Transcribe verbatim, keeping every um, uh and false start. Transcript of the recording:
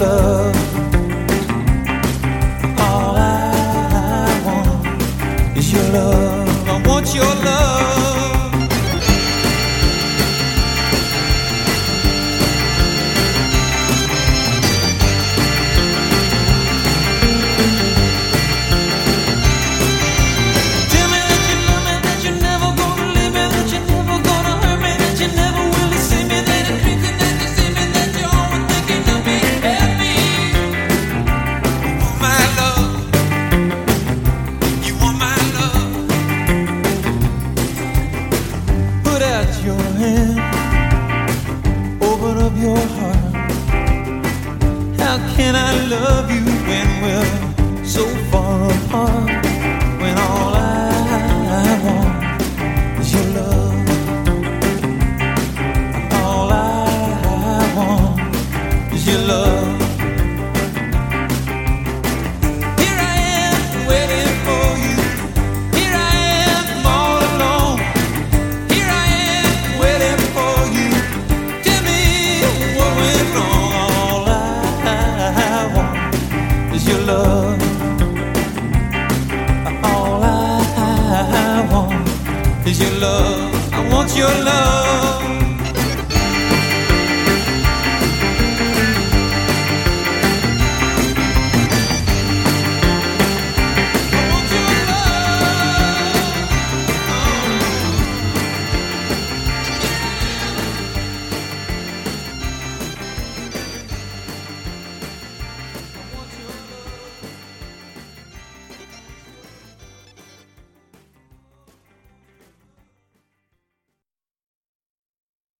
love. All I want is your love. I want your love. Can I love you when we're so far apart? When all I want is your love. All I want is your love. Here I am waiting for you. Here I am all alone. Here I am waiting for you. Tell me what went wrong. Your love, all I want is your love. I want your love.